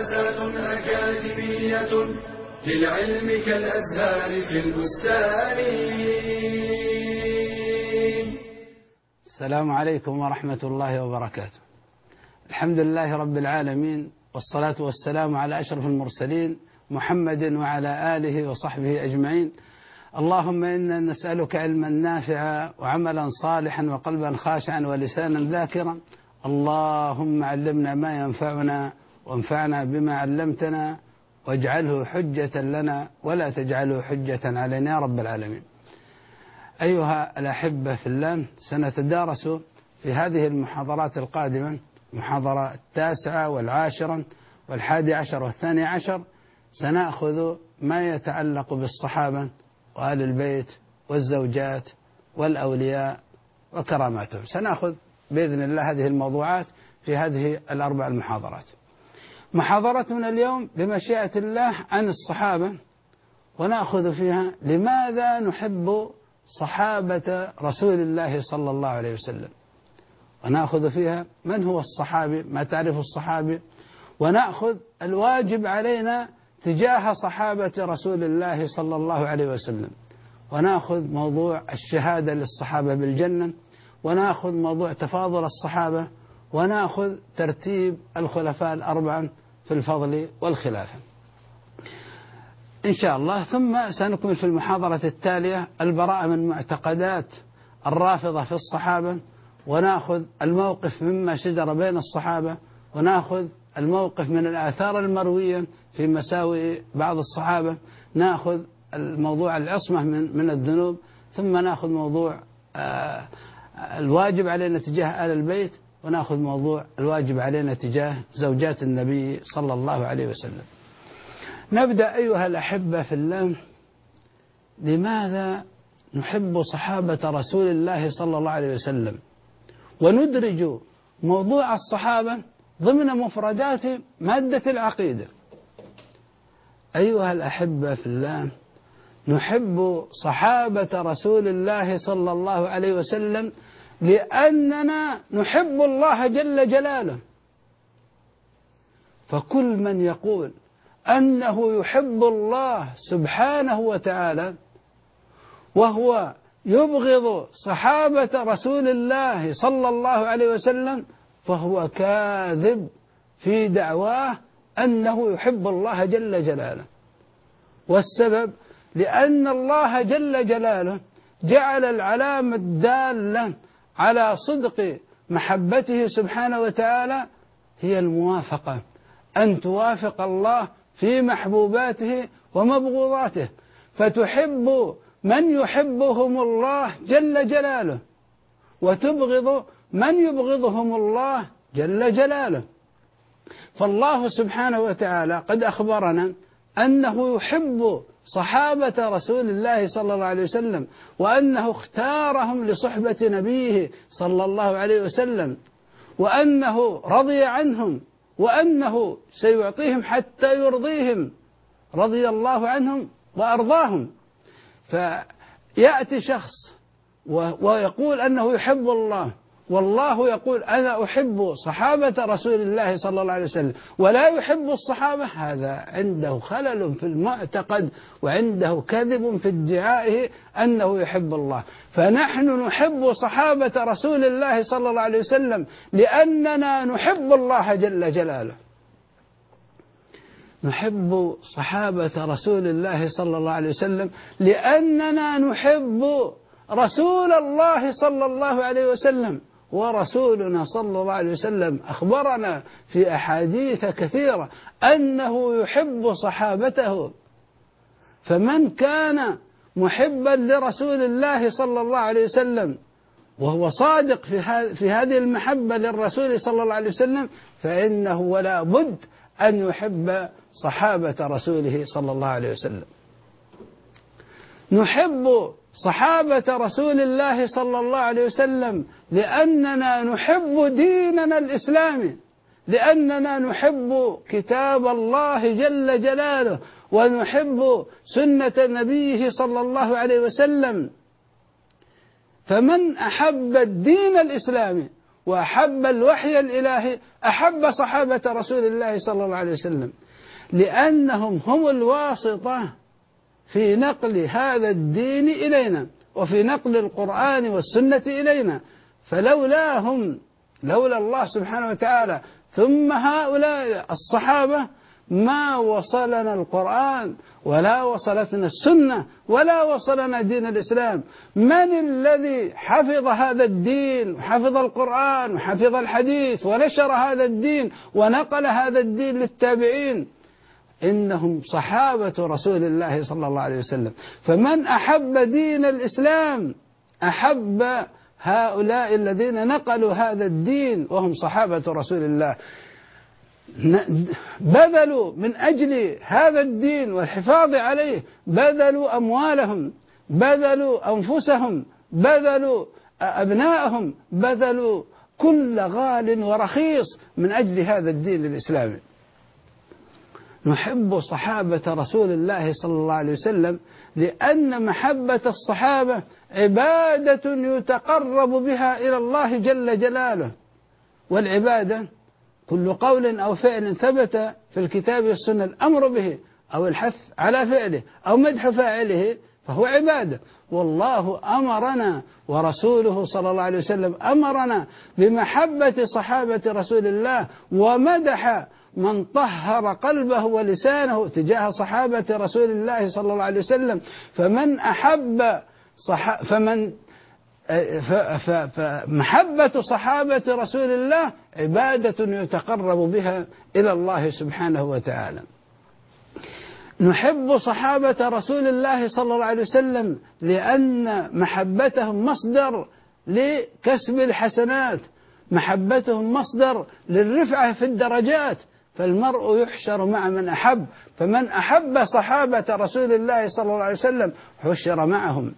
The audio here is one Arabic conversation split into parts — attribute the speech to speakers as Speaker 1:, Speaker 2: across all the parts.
Speaker 1: مؤسسة أكاديمية للعلم كالأزهار في البستان.
Speaker 2: السلام عليكم ورحمة الله وبركاته. الحمد لله رب العالمين، والصلاة والسلام على أشرف المرسلين محمد وعلى آله وصحبه أجمعين. اللهم إنا نسألك علما نافعا وعملا صالحا وقلبا خاشعا ولسانا ذاكرا. اللهم علمنا ما ينفعنا وانفعنا بما علمتنا واجعله حجة لنا ولا تجعله حجة علينا يا رب العالمين. أيها الأحبة في الله، سنتدارس في هذه المحاضرات القادمة محاضرة 9 و10 و11 و12. سنأخذ ما يتعلق بالصحابة وآل البيت والزوجات والأولياء وكراماتهم. سنأخذ بإذن الله هذه الموضوعات في هذه الأربع المحاضرات. محاضرتنا اليوم بمشيئة الله عن الصحابة، ونأخذ فيها لماذا نحب صحابة رسول الله صلى الله عليه وسلم، ونأخذ فيها من هو الصحابي، ما تعرف الصحابي، ونأخذ الواجب علينا تجاه صحابة رسول الله صلى الله عليه وسلم، ونأخذ موضوع الشهادة للصحابة بالجنة، ونأخذ موضوع تفاضل الصحابة، ونأخذ ترتيب الخلفاء الأربعة في الفضل والخلافة إن شاء الله. ثم سنكمل في المحاضرة التالية البراءة من معتقدات الرافضة في الصحابة، ونأخذ الموقف مما شجر بين الصحابة، ونأخذ الموقف من الآثار المروية في مساوئ بعض الصحابة، نأخذ الموضوع العصمة من الذنوب، ثم نأخذ موضوع الواجب علينا تجاه آل البيت، ونأخذ موضوع الواجب علينا تجاه زوجات النبي صلى الله عليه وسلم. نبدأ أيها الأحبة في الله. لماذا نحب صحابة رسول الله صلى الله عليه وسلم، وندرج موضوع الصحابة ضمن مفردات مادة العقيدة؟ أيها الأحبة في الله، نحب صحابة رسول الله صلى الله عليه وسلم لأننا نحب الله جل جلاله. فكل من يقول أنه يحب الله سبحانه وتعالى وهو يبغض صحابة رسول الله صلى الله عليه وسلم فهو كاذب في دعواه أنه يحب الله جل جلاله. والسبب لأن الله جل جلاله جعل العلامة الدالة على صدق محبته سبحانه وتعالى هي الموافقة، أن توافق الله في محبوباته ومبغوضاته، فتحب من يحبهم الله جل جلاله، وتبغض من يبغضهم الله جل جلاله. فالله سبحانه وتعالى قد أخبرنا أنه يحب صحابة رسول الله صلى الله عليه وسلم، وأنه اختارهم لصحبة نبيه صلى الله عليه وسلم، وأنه رضي عنهم، وأنه سيعطيهم حتى يرضيهم، رضي الله عنهم وأرضاهم. فيأتي شخص ويقول أنه يحب الله، والله يقول أنا أحب صحابة رسول الله صلى الله عليه وسلم، ولا يحب الصحابة، هذا عنده خلل في المعتقد، وعنده كذب في ادعائه أنه يحب الله. فنحن نحب صحابة رسول الله صلى الله عليه وسلم لأننا نحب الله جل جلاله. نحب صحابة رسول الله صلى الله عليه وسلم لأننا نحب رسول الله صلى الله عليه وسلم. ورسولنا صلى الله عليه وسلم أخبرنا في أحاديث كثيرة أنه يحب صحابته. فمن كان محبا لرسول الله صلى الله عليه وسلم وهو صادق في هذه المحبة للرسول صلى الله عليه وسلم فإنه ولا بد أن يحب صحابة رسوله صلى الله عليه وسلم. نحب صحابة رسول الله صلى الله عليه وسلم لأننا نحب ديننا الإسلامي، لأننا نحب كتاب الله جل جلاله، ونحب سنة نبيه صلى الله عليه وسلم. فمن أحب الدين الإسلامي وأحب الوحي الإلهي أحب صحابة رسول الله صلى الله عليه وسلم، لأنهم هم الواسطة في نقل هذا الدين إلينا وفي نقل القرآن والسنة إلينا. فلولاهم، لولا الله سبحانه وتعالى ثم هؤلاء الصحابة ما وصلنا القرآن ولا وصلتنا السنة ولا وصلنا دين الإسلام. من الذي حفظ هذا الدين وحفظ القرآن وحفظ الحديث ونشر هذا الدين ونقل هذا الدين للتابعين؟ إنهم صحابة رسول الله صلى الله عليه وسلم. فمن أحب دين الإسلام أحب هؤلاء الذين نقلوا هذا الدين وهم صحابة رسول الله، بذلوا من أجل هذا الدين والحفاظ عليه، بذلوا أموالهم، بذلوا أنفسهم، بذلوا أبنائهم، بذلوا كل غال ورخيص من أجل هذا الدين الإسلامي. نحب صحابة رسول الله صلى الله عليه وسلم لأن محبة الصحابة عبادة يتقرب بها إلى الله جل جلاله. والعبادة كل قول أو فعل ثبت في الكتاب والسنة الأمر به أو الحث على فعله أو مدح فاعله فهو عبادة. والله أمرنا ورسوله صلى الله عليه وسلم أمرنا بمحبة صحابة رسول الله، ومدح من طهر قلبه ولسانه تجاه صحابة رسول الله صلى الله عليه وسلم. فمحبة صحابة رسول الله عبادة يتقرب بها إلى الله سبحانه وتعالى. نحب صحابة رسول الله صلى الله عليه وسلم لأن محبتهم مصدر لكسب الحسنات، محبتهم مصدر للرفعة في الدرجات، فالمرء يحشر مع من أحب، فمن أحب صحابة رسول الله صلى الله عليه وسلم حشر معهم.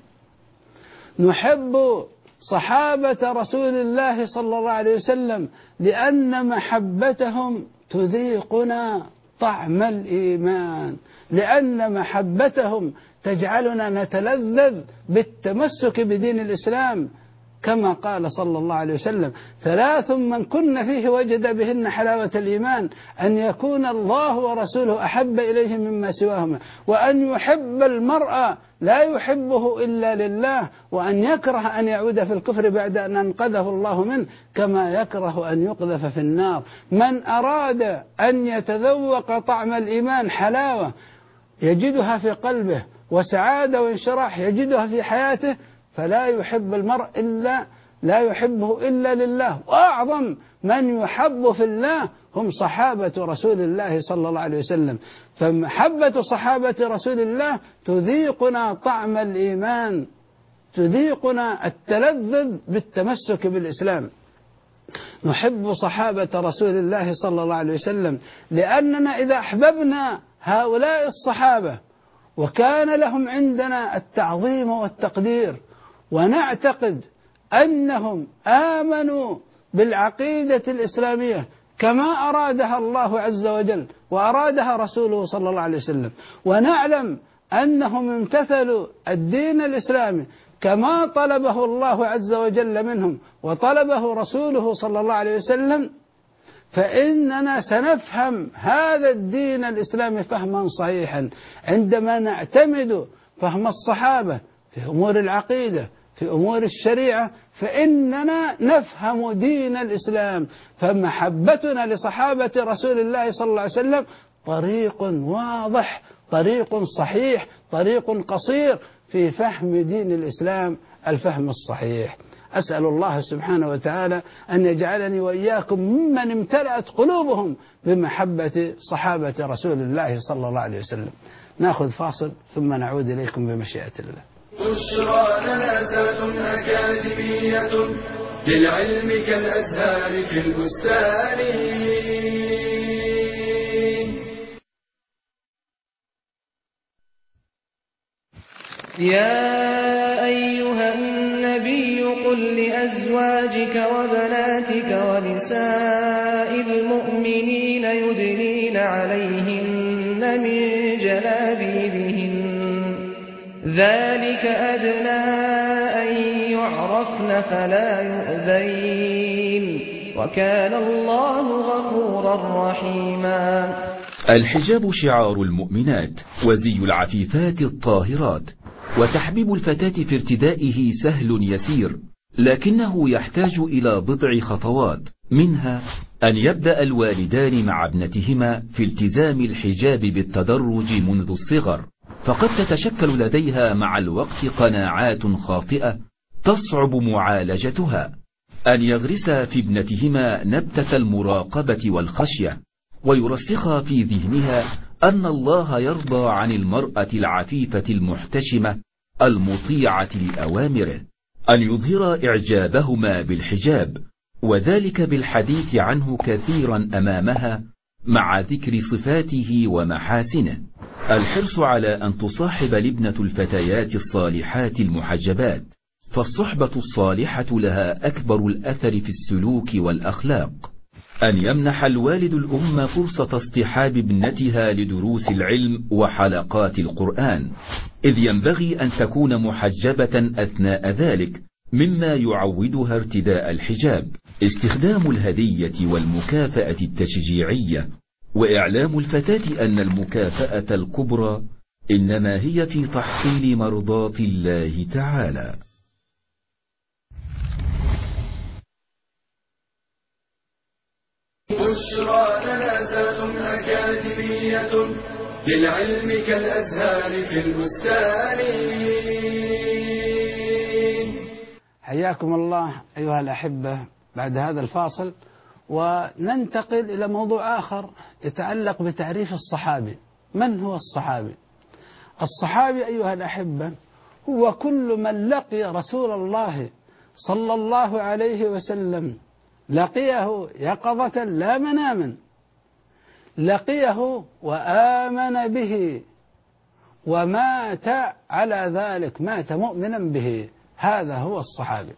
Speaker 2: نحب صحابة رسول الله صلى الله عليه وسلم لأن محبتهم تذيقنا طعم الإيمان، لأن محبتهم تجعلنا نتلذذ بالتمسك بدين الإسلام، كما قال صلى الله عليه وسلم: 3 من كن فيه وجد بهن حلاوة الإيمان، أن يكون الله ورسوله أحب إليه مما سواهما، وأن يحب المرء لا يحبه إلا لله، وأن يكره أن يعود في الكفر بعد أن أنقذه الله منه، كما يكره أن يقذف في النار. من أراد أن يتذوق طعم الإيمان حلاوة يجدها في قلبه وسعادة وانشراح يجدها في حياته، فلا يحب المرء لا يحبه إلا لله. وأعظم من يحب في الله هم صحابة رسول الله صلى الله عليه وسلم. فمحبة صحابة رسول الله تذيقنا طعم الإيمان، تذيقنا التلذذ بالتمسك بالإسلام. نحب صحابة رسول الله صلى الله عليه وسلم لأننا إذا أحببنا هؤلاء الصحابة وكان لهم عندنا التعظيم والتقدير، ونعتقد أنهم آمنوا بالعقيدة الإسلامية كما أرادها الله عز وجل وأرادها رسوله صلى الله عليه وسلم، ونعلم أنهم امتثلوا الدين الإسلامي كما طلبه الله عز وجل منهم وطلبه رسوله صلى الله عليه وسلم، فإننا سنفهم هذا الدين الإسلامي فهما صحيحا عندما نعتمد فهم الصحابة في أمور العقيدة، في أمور الشريعة، فإننا نفهم دين الإسلام. فمحبتنا لصحابة رسول الله صلى الله عليه وسلم طريق واضح، طريق صحيح، طريق قصير في فهم دين الإسلام الفهم الصحيح. أسأل الله سبحانه وتعالى أن يجعلني وإياكم ممن امتلأت قلوبهم بمحبة صحابة رسول الله صلى الله عليه وسلم. نأخذ فاصل ثم نعود إليكم بمشيئة الله.
Speaker 1: بشرى لنا أكاديمية للعلم كالأزهار في البستان.
Speaker 3: يا أيها النبي قل لأزواجك وبناتك ونساء المؤمنين يدنين عليهن من جلابيبهن، ذلك أدنى أن يعرفن فلا يؤذين. السبيل وكان الله غفورا رحيما.
Speaker 4: الحجاب شعار المؤمنات وزي العفيفات الطاهرات، وتحبيب الفتاة في ارتدائه سهل يسير، لكنه يحتاج إلى بضع خطوات، منها أن يبدأ الوالدان مع ابنتهما في التزام الحجاب بالتدرج منذ الصغر، فقد تتشكل لديها مع الوقت قناعات خاطئة تصعب معالجتها. أن يغرسا في ابنتهما نبتة المراقبة والخشية، ويرسخا في ذهنها أن الله يرضى عن المرأة العفيفة المحتشمة المطيعة لأوامره. أن يظهر إعجابهما بالحجاب، وذلك بالحديث عنه كثيرا أمامها مع ذكر صفاته ومحاسنه. الحرص على أن تصاحب الابنة الفتيات الصالحات المحجبات، فالصحبة الصالحة لها أكبر الأثر في السلوك والأخلاق. أن يمنح الوالد الأم فرصة اصطحاب ابنتها لدروس العلم وحلقات القرآن، إذ ينبغي أن تكون محجبة أثناء ذلك، مما يعودها ارتداء الحجاب. استخدام الهدية والمكافأة التشجيعية، وإعلام الفتاة أن المكافأة الكبرى إنما هي في تحصيل مرضاة الله تعالى.
Speaker 1: بشرى جنازات أكاديمية للعلم كالأزهار في البستان.
Speaker 2: حياكم الله أيها الأحبة. بعد هذا الفاصل وننتقل إلى موضوع آخر يتعلق بتعريف الصحابي. من هو الصحابي؟ الصحابي أيها الأحبة هو كل من لقي رسول الله صلى الله عليه وسلم، لقيه يقظة لا مناما، لقيه وآمن به ومات على ذلك، مات مؤمنا به، هذا هو الصحابي.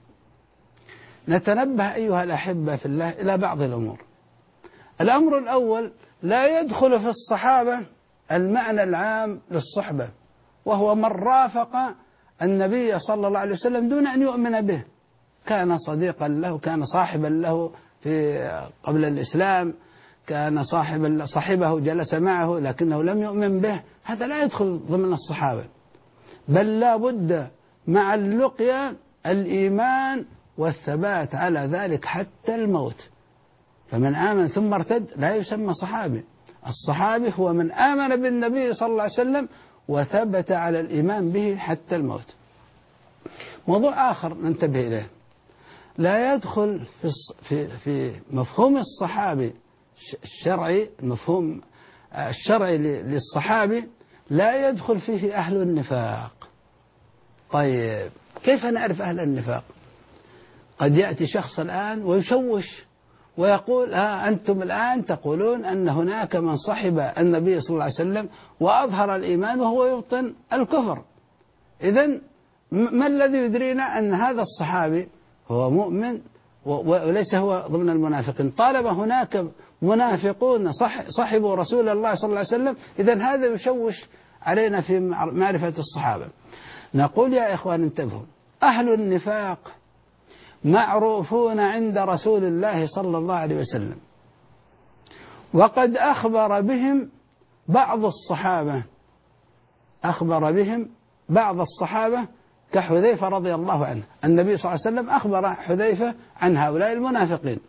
Speaker 2: نتنبه أيها الأحبة في الله إلى بعض الأمور. الأمر الأول، لا يدخل في الصحابة المعنى العام للصحبة، وهو من رافق النبي صلى الله عليه وسلم دون أن يؤمن به، كان صديقا له، كان صاحبا له في قبل الإسلام، كان صاحبه جلس معه لكنه لم يؤمن به، هذا لا يدخل ضمن الصحابة. بل لا بد مع اللقيا الإيمان والثبات على ذلك حتى الموت. فمن آمن ثم ارتد لا يسمى صحابي. الصحابي هو من آمن بالنبي صلى الله عليه وسلم وثبت على الإيمان به حتى الموت. موضوع آخر ننتبه إليه، لا يدخل في مفهوم الصحابي الشرعي، المفهوم الشرعي للصحابي لا يدخل فيه أهل النفاق. طيب كيف نعرف أهل النفاق؟ قد يأتي شخص الآن ويشوش ويقول أنتم الآن تقولون أن هناك من صحب النبي صلى الله عليه وسلم وأظهر الإيمان وهو يبطن الكفر، إذن ما الذي يدرينا أن هذا الصحابي هو مؤمن وليس هو ضمن المنافقين؟ طالما هناك منافقون صحبوا رسول الله صلى الله عليه وسلم، إذن هذا يشوش علينا في معرفة الصحابة. نقول يا إخوان انتبهوا، أهل النفاق معروفون عند رسول الله صلى الله عليه وسلم، وقد أخبر بهم بعض الصحابة، أخبر بهم بعض الصحابة كحذيفة رضي الله عنه. النبي صلى الله عليه وسلم أخبر حذيفة عن هؤلاء المنافقين.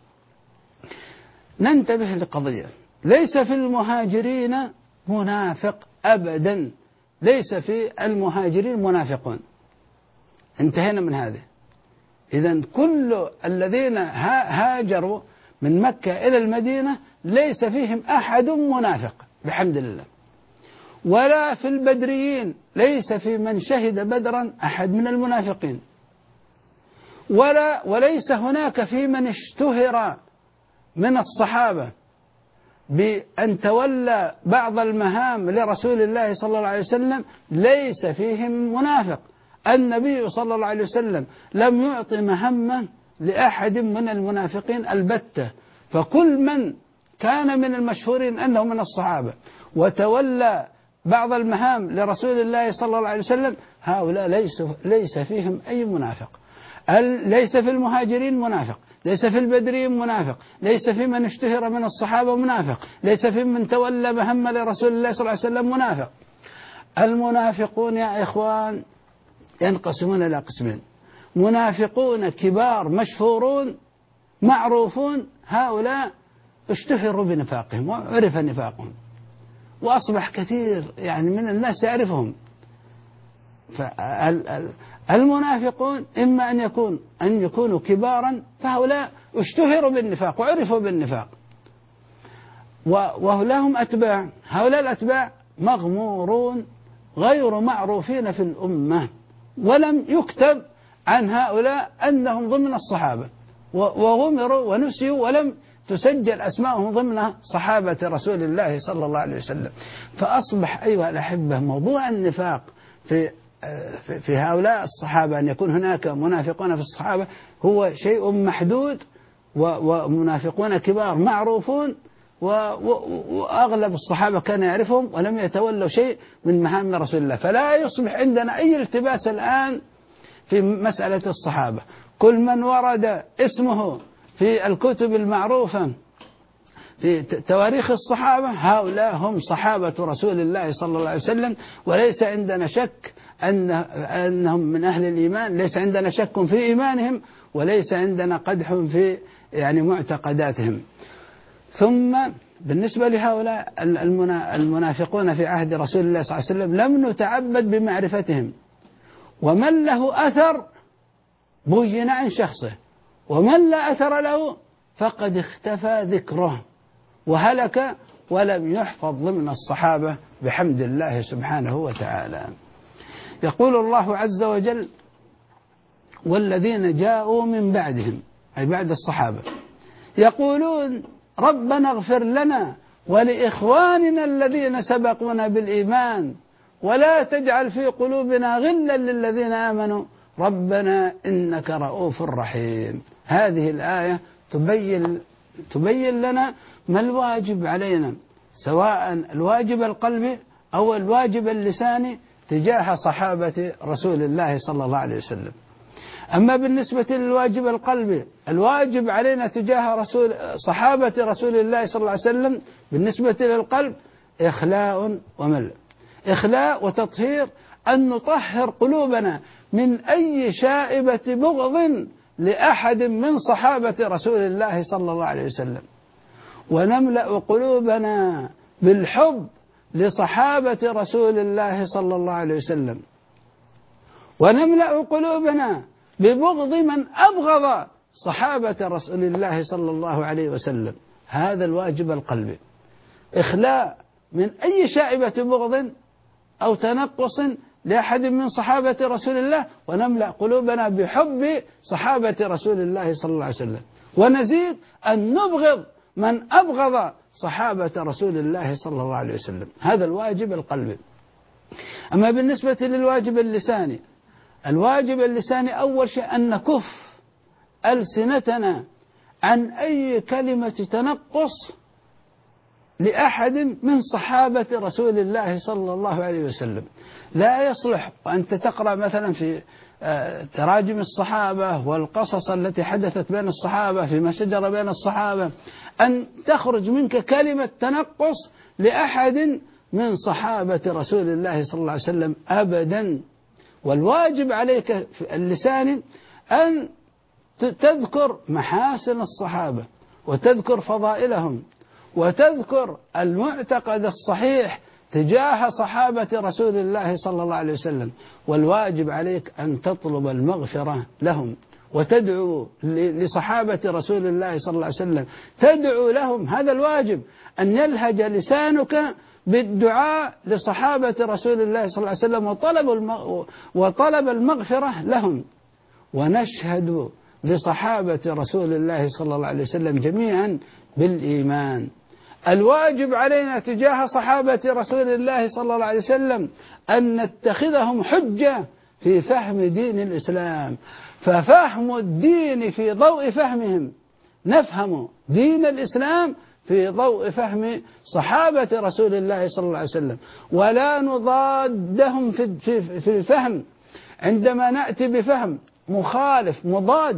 Speaker 2: ننتبه لقضية، ليس في المهاجرين منافق أبدا، ليس في المهاجرين منافقون، انتهينا من هذا. إذن كل الذين هاجروا من مكة إلى المدينة ليس فيهم أحد منافق بحمد الله. ولا في البدريين ليس في من شهد بدرا أحد من المنافقين، وليس هناك في من اشتهر من الصحابة بأن تولى بعض المهام لرسول الله صلى الله عليه وسلم ليس فيهم منافق. النبي صلى الله عليه وسلم لم يعطي مهمة لأحد من المنافقين البتة، فكل من كان من المشهورين أنه من الصحابة وتولى بعض المهام لرسول الله صلى الله عليه وسلم هؤلاء ليس فيهم أي منافق. ليس في المهاجرين منافق، ليس في البدريين منافق، ليس في من اشتهر من الصحابة منافق، ليس في من تولى مهمة لرسول الله صلى الله عليه وسلم منافق. المنافقون يا إخوان ينقسمون إلى قسمين: منافقون كبار مشهورون معروفون، هؤلاء اشتهروا بنفاقهم وعرف نفاقهم وأصبح كثير يعني من الناس يعرفهم. فالمنافقون إما أن يكونوا كبارا، فهؤلاء اشتهروا بالنفاق وعرفوا بالنفاق ولهم أتباع. هؤلاء الأتباع مغمورون غير معروفين في الأمة، ولم يكتب عن هؤلاء أنهم ضمن الصحابة، وغمروا ونسيوا ولم تسجل أسماءهم ضمن صحابة رسول الله صلى الله عليه وسلم. فأصبح أيها الأحبة موضوع النفاق في هؤلاء الصحابة، أن يكون هناك منافقون في الصحابة، هو شيء محدود، ومنافقون كبار معروفون، وأغلب الصحابة كان يعرفهم ولم يتولوا شيء من مهام رسول الله. فلا يصبح عندنا أي التباس الآن في مسألة الصحابة. كل من ورد اسمه في الكتب المعروفة في تواريخ الصحابة هؤلاء هم صحابة رسول الله صلى الله عليه وسلم، وليس عندنا شك أنهم من أهل الإيمان، ليس عندنا شك في إيمانهم، وليس عندنا قدح في يعني معتقداتهم. ثم بالنسبة لهؤلاء المنافقون في عهد رسول الله صلى الله عليه وسلم لم نتعبد بمعرفتهم، ومن له أثر بين عن شخصه، ومن لا أثر له فقد اختفى ذكره وهلك ولم يحفظ ضمن الصحابة بحمد الله سبحانه وتعالى. يقول الله عز وجل: والذين جاءوا من بعدهم، أي بعد الصحابة، يقولون ربنا اغفر لنا ولإخواننا الذين سبقونا بالإيمان ولا تجعل في قلوبنا غلا للذين آمنوا ربنا إنك رؤوف رحيم. هذه الآية تبين لنا ما الواجب علينا، سواء الواجب القلبي أو الواجب اللساني تجاه صحابة رسول الله صلى الله عليه وسلم. أما بالنسبة للواجب القلبي، الواجب علينا تجاه صحابة رسول الله صلى الله عليه وسلم بالنسبة للقلب إخلاء وملء، إخلاء وتطهير، أن نطهر قلوبنا من أي شائبة بغض لأحد من صحابة رسول الله صلى الله عليه وسلم، ونملأ قلوبنا بالحب لصحابة رسول الله صلى الله عليه وسلم، ونملأ قلوبنا ببغض من أبغض صحابة رسول الله صلى الله عليه وسلم. هذا الواجب القلبي، إخلاء من أي شائبة بغض أو تنقص لأحد من صحابة رسول الله، ونملأ قلوبنا بحب صحابة رسول الله صلى الله عليه وسلم، ونزيد أن نبغض من أبغض صحابة رسول الله صلى الله عليه وسلم. هذا الواجب القلبي. أما بالنسبة للواجب اللساني، الواجب اللساني أول شيء أن نكف ألسنتنا عن أي كلمة تنقص لأحد من صحابة رسول الله صلى الله عليه وسلم. لا يصلح وأنت تقرأ مثلا في تراجم الصحابة والقصص التي حدثت بين الصحابة فيما شجر بين الصحابة أن تخرج منك كلمة تنقص لأحد من صحابة رسول الله صلى الله عليه وسلم أبدا. والواجب عليك في اللسان أن تذكر محاسن الصحابة وتذكر فضائلهم وتذكر المعتقد الصحيح تجاه صحابة رسول الله صلى الله عليه وسلم. والواجب عليك أن تطلب المغفرة لهم وتدعو لصحابة رسول الله صلى الله عليه وسلم، تدعو لهم. هذا الواجب، أن يلهج لسانك بالدعاء لصحابة رسول الله صلى الله عليه وسلم وطلب المغفرة لهم. ونشهد لصحابة رسول الله صلى الله عليه وسلم جميعا بالإيمان. الواجب علينا تجاه صحابة رسول الله صلى الله عليه وسلم أن نتخذهم حجة في فهم دين الإسلام، ففهم الدين في ضوء فهمهم، نفهم دين الإسلام في ضوء فهم صحابة رسول الله صلى الله عليه وسلم، ولا نضادهم في الفهم. عندما نأتي بفهم مخالف مضاد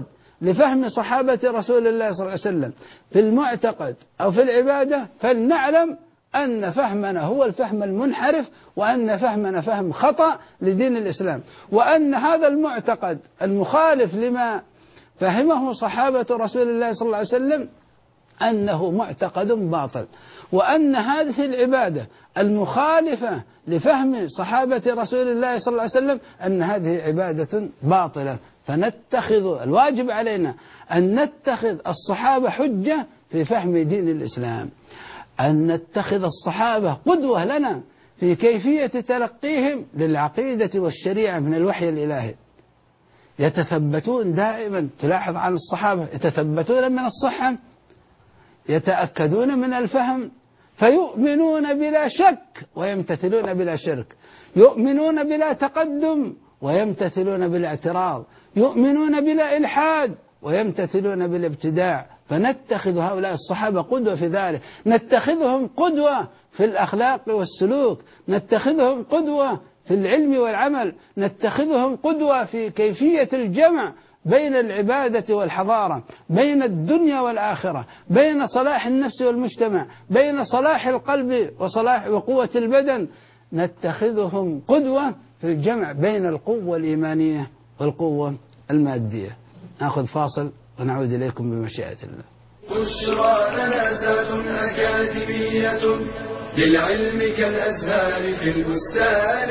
Speaker 2: لفهم صحابة رسول الله صلى الله عليه وسلم في المعتقد أو في العبادة، فلنعلم أن فهمنا هو الفهم المنحرف، وأن فهمنا فهم خطأ لدين الإسلام، وأن هذا المعتقد المخالف لما فهمه صحابة رسول الله صلى الله عليه وسلم أنه معتقد باطل، وأن هذه العبادة المخالفة لفهم صحابة رسول الله صلى الله عليه وسلم أن هذه عبادة باطلة. فنتخذ الواجب علينا أن نتخذ الصحابة حجة في فهم دين الإسلام، أن نتخذ الصحابة قدوة لنا في كيفية تلقيهم للعقيدة والشريعة من الوحي الإلهي. يتثبتون دائما، تلاحظ عن الصحابة يتثبتون من الصحة، يتأكدون من الفهم، فيؤمنون بلا شك ويمتثلون بلا شرك، يؤمنون بلا تقدم ويمتثلون بلا اعتراض، يؤمنون بلا إلحاد ويمتثلون بلا ابتداع. فنتخذ هؤلاء الصحابة قدوة في ذلك، نتخذهم قدوة في الأخلاق والسلوك، نتخذهم قدوة في العلم والعمل، نتخذهم قدوة في كيفية الجمع بين العبادة والحضارة، بين الدنيا والآخرة، بين صلاح النفس والمجتمع، بين صلاح القلب وصلاح وقوة البدن. نتخذهم قدوة في الجمع بين القوة الإيمانية والقوة المادية. نأخذ فاصل ونعود إليكم بمشيئة الله.
Speaker 1: بشرى لنا ذات أكاديمية للعلم كالأزهار في البستان.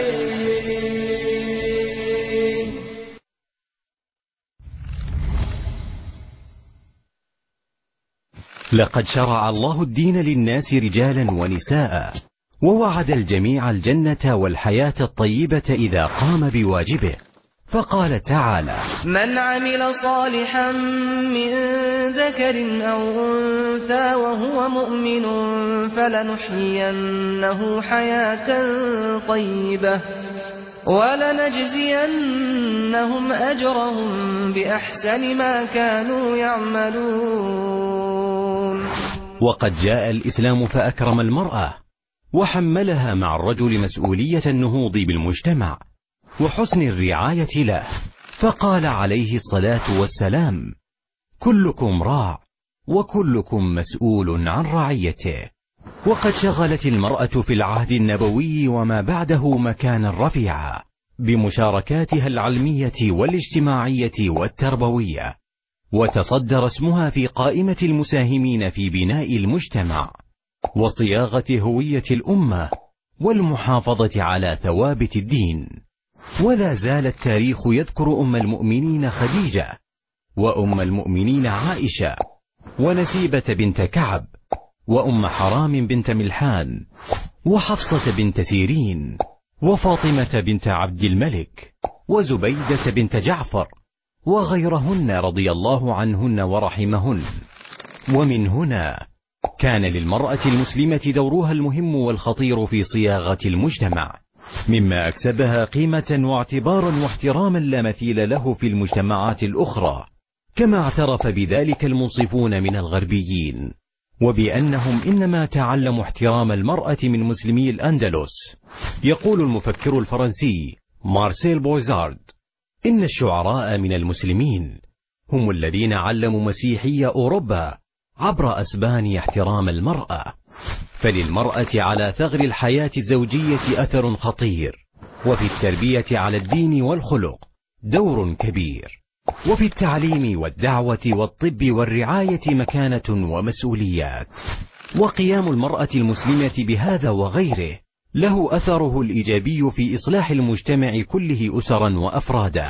Speaker 5: لقد شرع الله الدين للناس رجالا ونساء، ووعد الجميع الجنة والحياة الطيبة إذا قام بواجبه، فقال تعالى:
Speaker 3: من عمل صالحا من ذكر أو أنثى وهو مؤمن فلنحيينه حياة طيبة ولنجزينهم أجرهم بأحسن ما كانوا يعملون.
Speaker 5: وقد جاء الإسلام فأكرم المرأة، وحملها مع الرجل مسؤولية النهوض بالمجتمع وحسن الرعاية له، فقال عليه الصلاة والسلام: كلكم راع وكلكم مسؤول عن رعيته. وقد شغلت المرأة في العهد النبوي وما بعده مكانا رفيعا بمشاركاتها العلمية والاجتماعية والتربوية، وتصدر اسمها في قائمة المساهمين في بناء المجتمع وصياغة هوية الأمة والمحافظة على ثوابت الدين. ولا زال التاريخ يذكر أم المؤمنين خديجة، وأم المؤمنين عائشة، ونسيبة بنت كعب، وأم حرام بنت ملحان، وحفصة بنت سيرين، وفاطمة بنت عبد الملك، وزبيدة بنت جعفر، وغيرهن رضي الله عنهن ورحمهن. ومن هنا كان للمرأة المسلمة دورها المهم والخطير في صياغة المجتمع، مما أكسبها قيمة واعتبارا واحتراما لا مثيل له في المجتمعات الأخرى، كما اعترف بذلك المنصفون من الغربيين، وبأنهم إنما تعلموا احترام المرأة من مسلمي الأندلس. يقول المفكر الفرنسي مارسيل بويزارد: إن الشعراء من المسلمين هم الذين علموا مسيحي أوروبا عبر أسبان احترام المرأة. فللمرأة على ثغر الحياة الزوجية أثر خطير، وفي التربية على الدين والخلق دور كبير، وفي التعليم والدعوة والطب والرعاية مكانة ومسؤوليات. وقيام المرأة المسلمة بهذا وغيره له أثره الإيجابي في إصلاح المجتمع كله أسرا وأفرادا.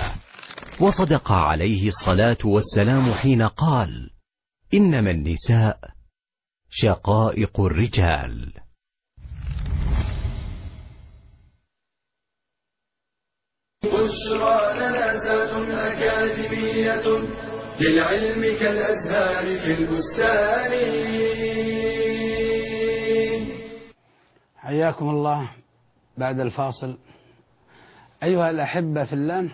Speaker 5: وصدق عليه الصلاة والسلام حين قال: إنما النساء شقائق الرجال.
Speaker 1: بشرى لنا ذات أكاديمية للعلم كالأزهار في البستان.
Speaker 2: حياكم الله بعد الفاصل. أيها الأحبة في الله،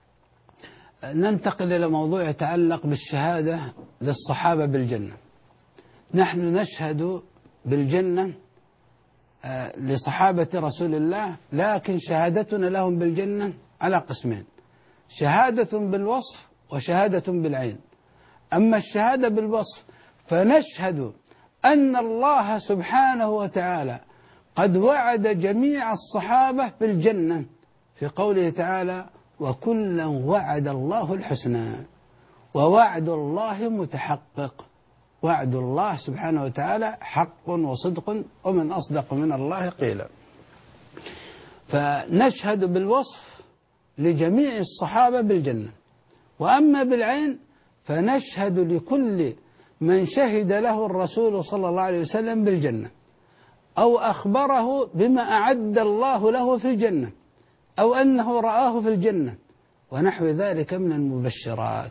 Speaker 2: ننتقل إلى موضوع يتعلق بالشهادة للصحابة بالجنة. نحن نشهد بالجنة لصحابة رسول الله، لكن شهادتنا لهم بالجنة على قسمين: شهادة بالوصف وشهادة بالعين. أما الشهادة بالوصف فنشهد أن الله سبحانه وتعالى قد وعد جميع الصحابة بالجنة في قوله تعالى وكلا وعد الله الحسنى، ووعد الله متحقق، وعد الله سبحانه وتعالى حق وصدق ومن أصدق من الله قيلا. فنشهد بالوصف لجميع الصحابة بالجنة. وأما بالعين فنشهد لكل من شهد له الرسول صلى الله عليه وسلم بالجنة أو أخبره بما أعد الله له في الجنة أو أنه رآه في الجنة ونحو ذلك من المبشرات.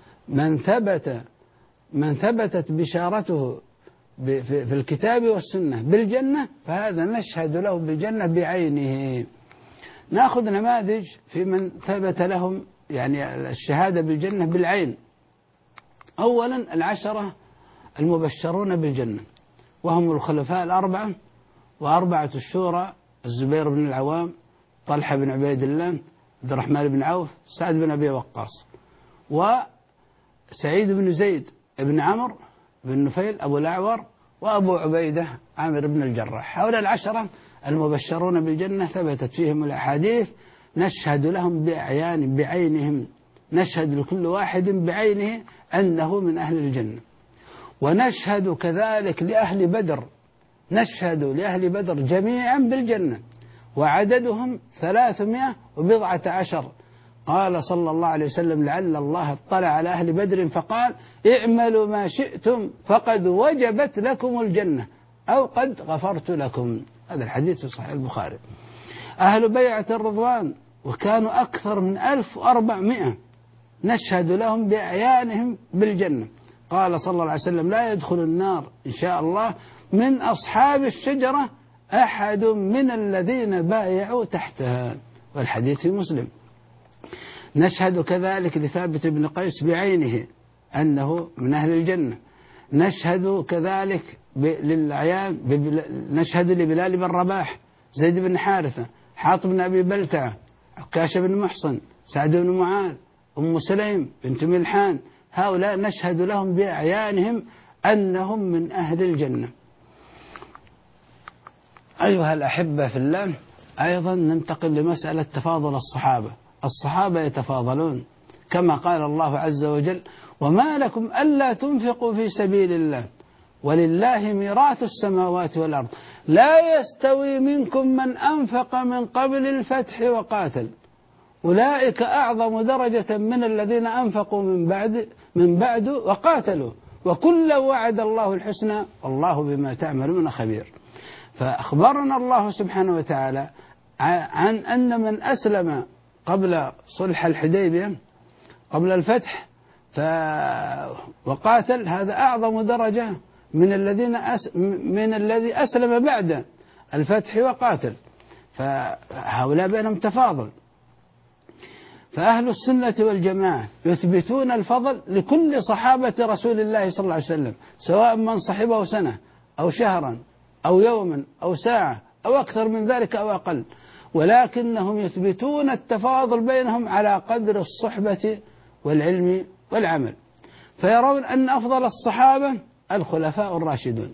Speaker 2: من ثبتت بشارته في الكتاب والسنة بالجنة فهذا نشهد له بالجنة بعينه. نأخذ نماذج في من ثبت لهم يعني الشهادة بالجنة بالعين. أولا 10 المبشرون بالجنة وهم الخلفاء 4 وأربعة الشورى الزبير بن العوام، طلحة بن عبيد الله، عبد الرحمن بن عوف، سعد بن أبي وقاص، وسعيد بن زيد بن عمرو بن نفيل أبو الأعور، وأبو عبيدة عامر بن الجراح. هؤلاء 10 المبشرون بالجنة ثبتت فيهم الأحاديث نشهد لهم بعينهم، نشهد لكل واحد بعينه أنه من أهل الجنة. ونشهد كذلك لأهل بدر، نشهد لأهل بدر جميعا بالجنة وعددهم 319. قال صلى الله عليه وسلم لعل الله اطلع على أهل بدر فقال اعملوا ما شئتم فقد وجبت لكم الجنة أو قد غفرت لكم. هذا الحديث في صحيح البخاري. أهل بيعة الرضوان وكانوا أكثر من 1400 نشهد لهم بأعيانهم بالجنة. قال صلى الله عليه وسلم لا يدخل النار إن شاء الله من أصحاب الشجرة أحد من الذين بايعوا تحتها، والحديث في مسلم. نشهد كذلك لثابت بن قيس بعينه أنه من أهل الجنة. نشهد كذلك للأعيان نشهد لبلال بن رباح، زيد بن حارثة، حاطب بن أبي بلتعة، عكاشة بن محصن، سعد بن معاذ، أم سليم بنت ملحان. هؤلاء نشهد لهم بأعيانهم أنهم من أهل الجنة. أيها الأحبة في الله، أيضا ننتقل لمسألة تفاضل الصحابة. الصحابة يتفاضلون كما قال الله عز وجل وما لكم ألا تنفقوا في سبيل الله ولله ميراث السماوات والأرض لا يستوي منكم من أنفق من قبل الفتح وقاتل أولئك أعظم درجة من الذين أنفقوا من بعد وقاتلوا وكلا وعد الله الحسنى والله بما تعملون خبير. فأخبرنا الله سبحانه وتعالى عن أن من أسلم قبل صلح الحديبية قبل الفتح وقاتل هذا أعظم درجة من الذي أسلم بعد الفتح وقاتل، فهؤلاء بينهم تفاضل. فأهل السنة والجماعة يثبتون الفضل لكل صحابة رسول الله صلى الله عليه وسلم سواء من صحبه سنة أو شهرا أو يوما أو ساعة أو أكثر من ذلك أو أقل، ولكنهم يثبتون التفاضل بينهم على قدر الصحبة والعلم والعمل. فيرون أن أفضل الصحابة الخلفاء الراشدون،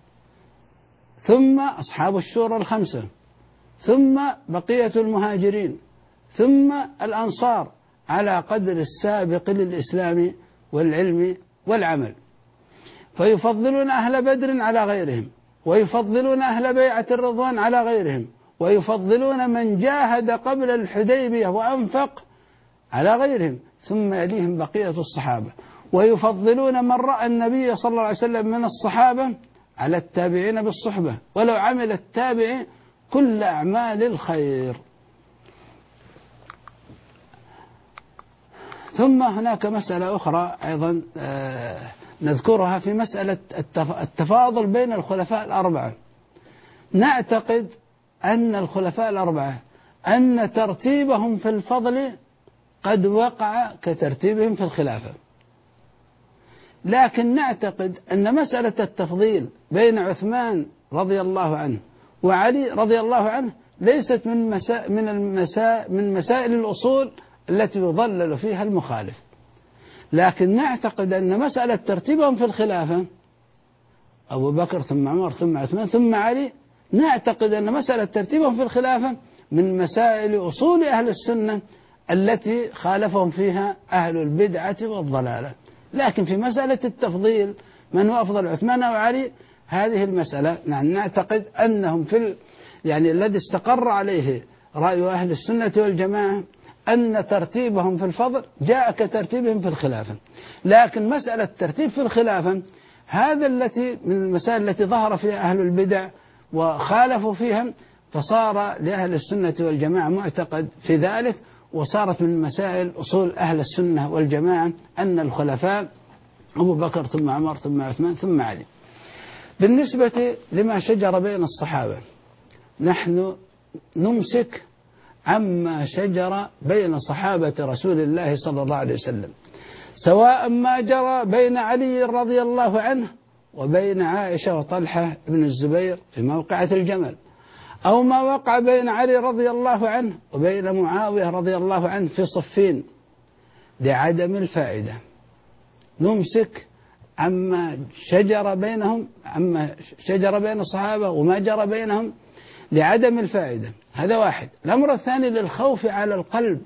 Speaker 2: ثم أصحاب الشورى 5، ثم بقية المهاجرين، ثم الأنصار على قدر السابق للإسلام والعلم والعمل. فيفضلون أهل بدر على غيرهم، ويفضلون أهل بيعة الرضوان على غيرهم، ويفضلون من جاهد قبل الحديبية وأنفق على غيرهم، ثم يليهم بقية الصحابة. ويفضلون من رأى النبي صلى الله عليه وسلم من الصحابة على التابعين بالصحبة ولو عمل التابع كل أعمال الخير. ثم هناك مسألة أخرى أيضا نذكرها في مسألة التفاضل بين الخلفاء 4. نعتقد أن الخلفاء 4 أن ترتيبهم في الفضل قد وقع كترتيبهم في الخلافة، لكن نعتقد أن مسألة التفضيل بين عثمان رضي الله عنه وعلي رضي الله عنه ليست من مسائل الأصول التي يضلل فيها المخالف، لكن نعتقد أن مسألة ترتيبهم في الخلافة أبو بكر ثم عمر ثم عثمان ثم علي، نعتقد أن مسألة ترتيبهم في الخلافة من مسائل أصول أهل السنة التي خالفهم فيها أهل البدعة والضلالة. لكن في مسألة التفضيل من هو أفضل عثمان أو علي، هذه المسألة نعتقد أنهم يعني الذي استقر عليه رأي أهل السنة والجماعة أن ترتيبهم في الفضل جاء كترتيبهم في الخلافة. لكن مسألة الترتيب في الخلافة هذا التي من المسائل التي ظهر فيها أهل البدع وخالفوا فيها، فصار لأهل السنة والجماعة معتقد في ذلك، وصارت من مسائل أصول أهل السنة والجماعة أن الخلفاء أبو بكر ثم عمر ثم عثمان ثم علي. بالنسبة لما شجر بين الصحابة، نحن نمسك عما شجر بين صحابة رسول الله صلى الله عليه وسلم، سواء ما جرى بين علي رضي الله عنه وبين عائشة وطلحة بن الزبير في موقعة الجمل، أو ما وقع بين علي رضي الله عنه وبين معاوية رضي الله عنه في صفين، لعدم الفائدة. نمسك عما شجر بينهم، عما شجر بين الصحابة وما جرى بينهم لعدم الفائدة. هذا واحد. الأمر الثاني للخوف على القلب،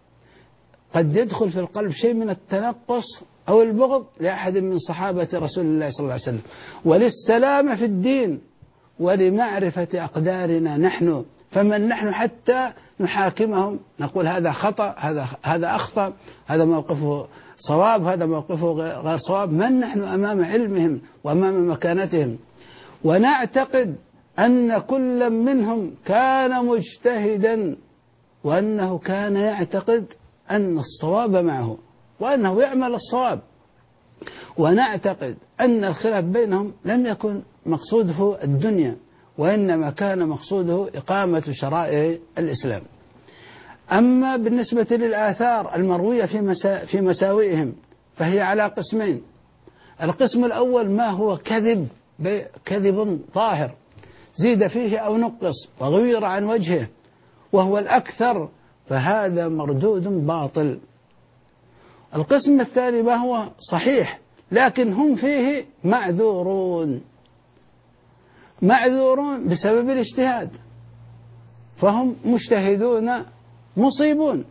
Speaker 2: قد يدخل في القلب شيء من التنقص أو البغض لأحد من صحابة رسول الله صلى الله عليه وسلم، وللسلامة في الدين ولمعرفة أقدارنا نحن، فمن نحن حتى نحاكمهم نقول هذا خطأ، هذا أخطأ، هذا موقفه صواب، هذا موقفه غير صواب. من نحن أمام علمهم وأمام مكانتهم؟ ونعتقد أن كل منهم كان مجتهدا، وأنه كان يعتقد أن الصواب معه وأنه يعمل الصواب. ونعتقد أن الخلاف بينهم لم يكن مقصوده الدنيا، وإنما كان مقصوده إقامة شرائع الإسلام. أما بالنسبة للآثار المروية في مساوئهم فهي على قسمين. القسم الأول ما هو كذب ظاهر زيد فيه أو نقص وغير عن وجهه وهو الأكثر، فهذا مردود باطل. القسم الثاني ما هو صحيح لكن هم فيه معذورون بسبب الاجتهاد، فهم مجتهدون مصيبون،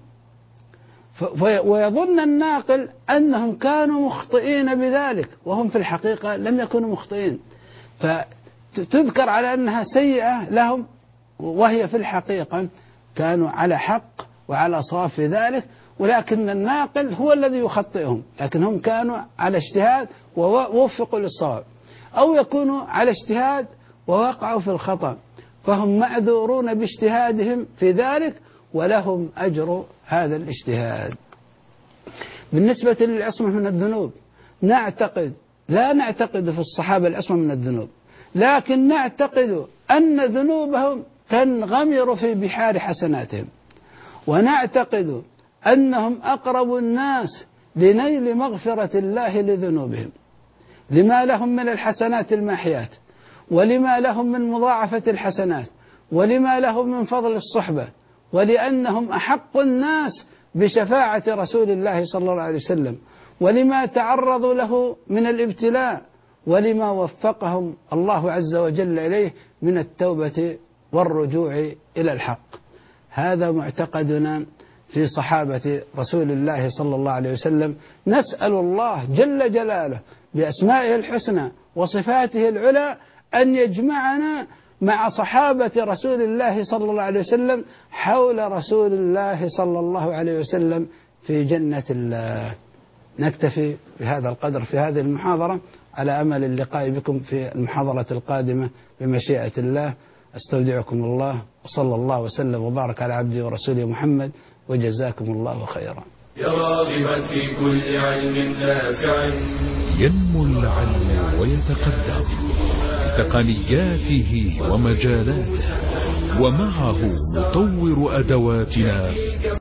Speaker 2: ويظن الناقل أنهم كانوا مخطئين بذلك وهم في الحقيقة لم يكونوا مخطئين، فتذكر على أنها سيئة لهم وهي في الحقيقة كانوا على حق وعلى صواب في ذلك، ولكن الناقل هو الذي يخطئهم، لكن هم كانوا على اجتهاد ووفقوا للصواب، أو يكونوا على اجتهاد ووقعوا في الخطأ، فهم معذورون باجتهادهم في ذلك ولهم أجر هذا الاجتهاد. بالنسبة للعصمة من الذنوب لا نعتقد في الصحابة العصمة من الذنوب، لكن نعتقد أن ذنوبهم تنغمر في بحار حسناتهم، ونعتقد أنهم أقرب الناس لنيل مغفرة الله لذنوبهم، لما لهم من الحسنات الماحيات، ولما لهم من مضاعفة الحسنات، ولما لهم من فضل الصحبة، ولأنهم أحق الناس بشفاعة رسول الله صلى الله عليه وسلم، ولما تعرضوا له من الابتلاء، ولما وفقهم الله عز وجل إليه من التوبة والرجوع إلى الحق. هذا معتقدنا في صحابة رسول الله صلى الله عليه وسلم. نسأل الله جل جلاله بأسمائه الحسنى وصفاته العلى أن يجمعنا مع صحابة رسول الله صلى الله عليه وسلم حول رسول الله صلى الله عليه وسلم في جنة الله. نكتفي بهذا القدر في هذه المحاضرة، على أمل اللقاء بكم في المحاضرة القادمة بمشيئة الله. أستودعكم الله، وصلى الله وسلم وبارك على عبده ورسوله محمد، وجزاكم الله خيرا.
Speaker 1: يا راغبا في كل علم نافع،
Speaker 6: ينمو العلم ويتقدم بتقنياته ومجالاته، ومعه نطور أدواتنا